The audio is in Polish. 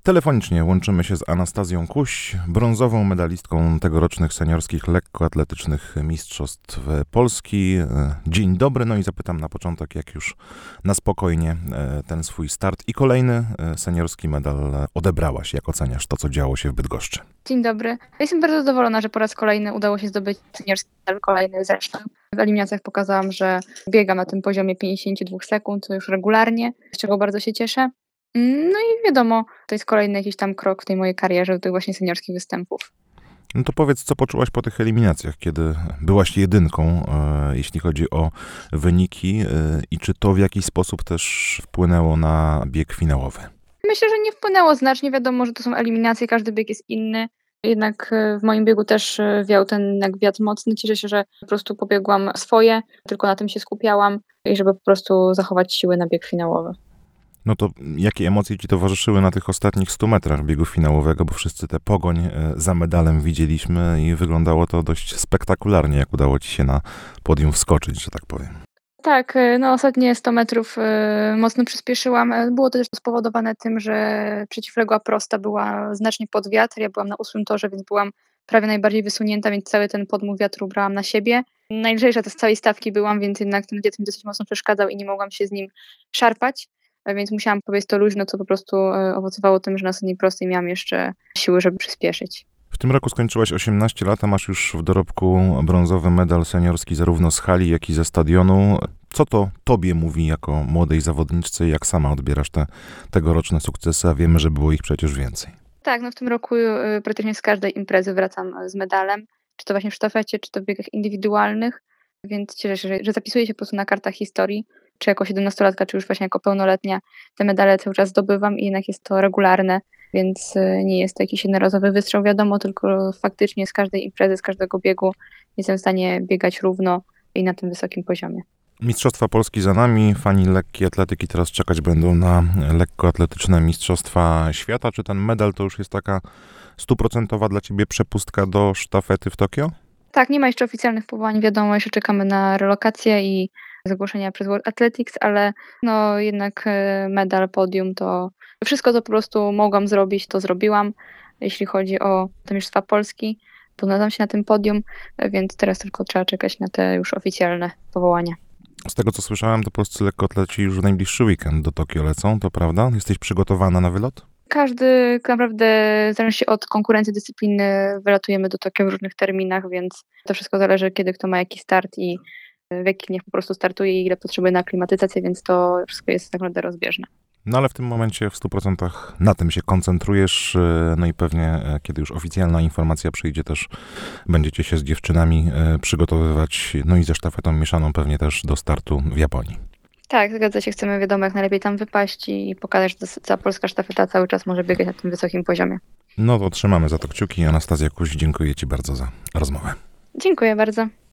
Telefonicznie łączymy się z Anastazją Kuś, brązową medalistką tegorocznych seniorskich lekkoatletycznych mistrzostw Polski. Dzień dobry, no i zapytam na początek, jak już na spokojnie ten swój start i kolejny seniorski medal odebrałaś. Jak oceniasz to, co działo się w Bydgoszczy? Dzień dobry. Ja jestem bardzo zadowolona, że po raz kolejny udało się zdobyć seniorski medal, kolejny zresztą. W eliminacjach pokazałam, że biegam na tym poziomie 52 sekund, to już regularnie, z czego bardzo się cieszę. No i wiadomo, to jest kolejny jakiś tam krok w tej mojej karierze, do tych właśnie seniorskich występów. No to powiedz, co poczułaś po tych eliminacjach, kiedy byłaś jedynką, jeśli chodzi o wyniki i czy to w jakiś sposób też wpłynęło na bieg finałowy? Myślę, że nie wpłynęło znacznie. Wiadomo, że to są eliminacje, każdy bieg jest inny. Jednak w moim biegu też wiał ten wiatr mocny. Cieszę się, że po prostu pobiegłam swoje, tylko na tym się skupiałam i żeby po prostu zachować siły na bieg finałowy. No to jakie emocje ci towarzyszyły na tych ostatnich 100 metrach biegu finałowego, bo wszyscy tę pogoń za medalem widzieliśmy i wyglądało to dość spektakularnie, jak udało ci się na podium wskoczyć, że tak powiem. Tak, no ostatnie 100 metrów mocno przyspieszyłam. Było to też spowodowane tym, że przeciwległa prosta była znacznie pod wiatr. Ja byłam na 8. torze, więc byłam prawie najbardziej wysunięta, więc cały ten podmuch wiatru brałam na siebie. Najlżejsza to z całej stawki byłam, więc jednak ten wiatr mi dosyć mocno przeszkadzał i nie mogłam się z nim szarpać, więc musiałam powiedzieć to luźno, co po prostu owocowało tym, że na ostatniej prostej miałam jeszcze siły, żeby przyspieszyć. W tym roku skończyłaś 18 lat, a masz już w dorobku brązowy medal seniorski zarówno z hali, jak i ze stadionu. Co to tobie mówi jako młodej zawodniczce i jak sama odbierasz te tegoroczne sukcesy, a wiemy, że było ich przecież więcej? Tak, no w tym roku praktycznie z każdej imprezy wracam z medalem, czy to właśnie w sztafecie, czy to w biegach indywidualnych, więc cieszę się, że zapisuję się po prostu na kartach historii, czy jako 17-latka, czy już właśnie jako pełnoletnia. Te medale cały czas zdobywam i jednak jest to regularne, więc nie jest to jakiś jednorazowy wystrzał, wiadomo, tylko faktycznie z każdej imprezy, z każdego biegu jestem w stanie biegać równo i na tym wysokim poziomie. Mistrzostwa Polski za nami, fani lekkiej atletyki teraz czekać będą na lekkoatletyczne Mistrzostwa Świata. Czy ten medal to już jest taka 100% dla ciebie przepustka do sztafety w Tokio? Tak, nie ma jeszcze oficjalnych powołań, wiadomo, jeszcze czekamy na relokację i zgłoszenia przez World Athletics, ale no jednak medal, podium, to wszystko, co po prostu mogłam zrobić, to zrobiłam, jeśli chodzi o te Mistrzostwa Polski. Poznałam się na tym podium, więc teraz tylko trzeba czekać na te już oficjalne powołania. Z tego, co słyszałem, to polscy lekkoatleci już w najbliższy weekend do Tokio lecą, to prawda? Jesteś przygotowana na wylot? Każdy naprawdę, w zależności od konkurencji dyscypliny, wylatujemy do Tokio w różnych terminach, więc to wszystko zależy, kiedy kto ma jaki start i w jakich dniach po prostu startuje i ile potrzebuje na aklimatyzację, więc to wszystko jest tak naprawdę rozbieżne. No ale w tym momencie w 100% na tym się koncentrujesz, no i pewnie kiedy już oficjalna informacja przyjdzie, też będziecie się z dziewczynami przygotowywać, no i ze sztafetą mieszaną pewnie też do startu w Japonii. Tak, zgadza się, chcemy wiadomo jak najlepiej tam wypaść i pokazać, że ta polska sztafeta cały czas może biegać na tym wysokim poziomie. No to trzymamy za to kciuki. Anastazja Kuś, dziękuję ci bardzo za rozmowę. Dziękuję bardzo.